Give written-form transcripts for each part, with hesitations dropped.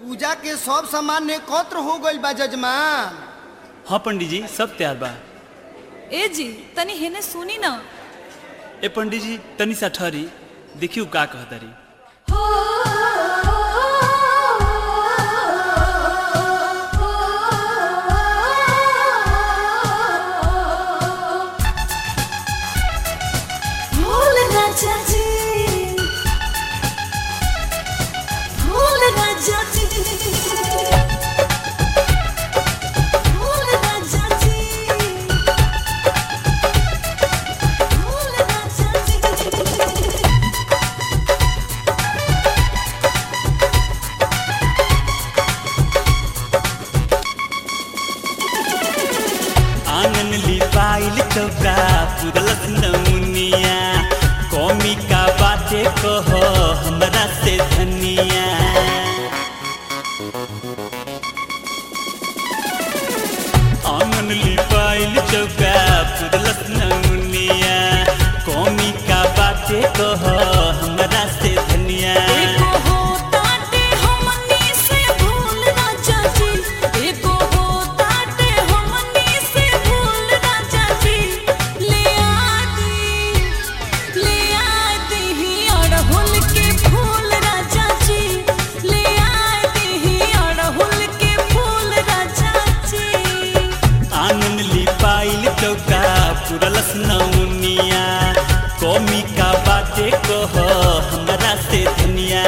पूजा के सब सामान एकत्र हो गइल बा जजमान। हाँ पंडित जी सब तैयार बा। ए जी तनी हेने सुनी ना। ए पंडित जी तनी सा ठहरी देखियो का कहतारी। आंगन लिपाइल चौका पुरलस नमुनिया कौमी का बातें कहो हमरा से धनिया। आंगन लिपाइल चौका पुरलस नमुनिया कौमी का बातें कहो हमरा से धनिया। चौका पुरलस नमुनिया कौमी का बातें कहो हमरा से धनिया।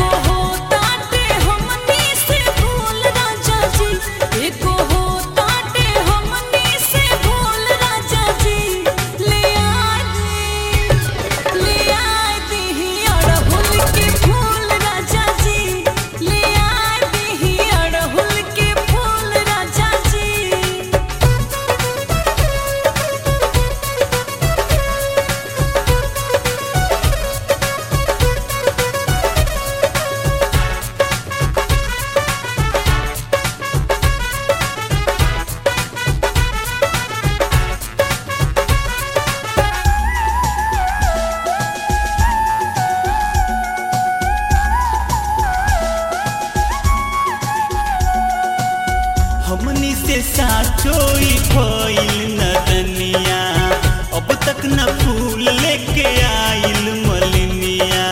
हमनी से साचोई भइल नदनिया अब तक न फूल लेके आइल मलिनिया।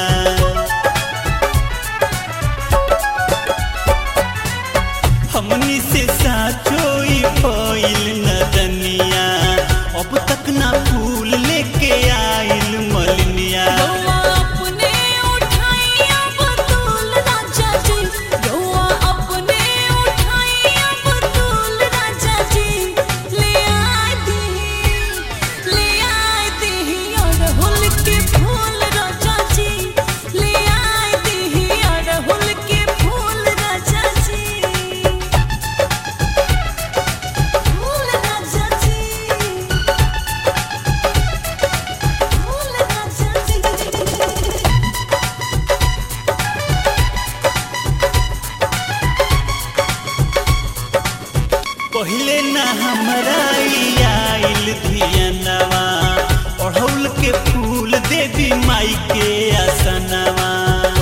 हमनी से साचोई भइल नदनिया अब तक न फूल लेके आइल मलिनिया। पहिले न हमरा आइल धियनवा ओढ़ौल के फूल देवी माई के आसनवा।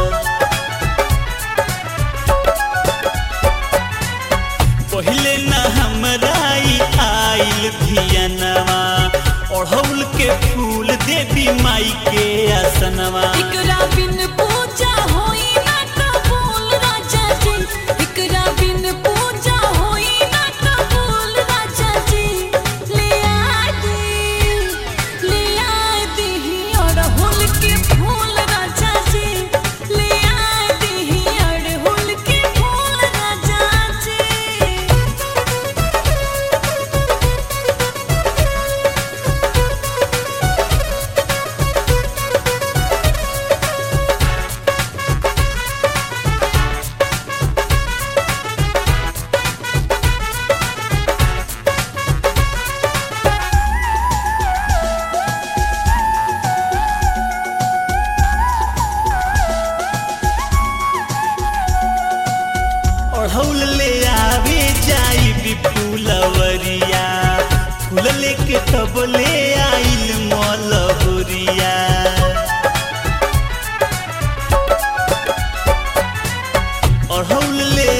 पहिले न हमरा आइल धियनवा ओढ़ौल के फूल देवी माई के आसनवा। एकरा बिन पूजा होई ना कबूल राजा जी, एकरा बिन पूजा होई ना कबूल राजा जी। ले आ दी अड़हुल के फूल राजा जी, ले आ दी अड़हुल के फूल राजा जी। ओढ़ौल ले आवे जाई विपुलवरिया फूल लेके तब ले आइल मलहुरिया। ओढ़ौल ले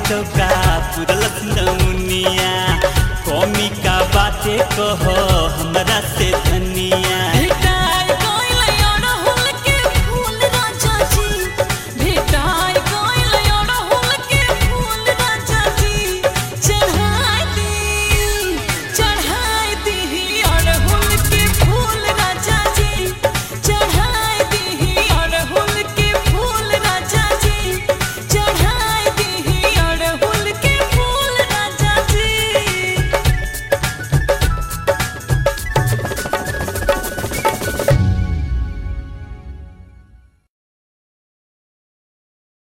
चौका पुरलस नौनिया कमी का बाते कह हमरा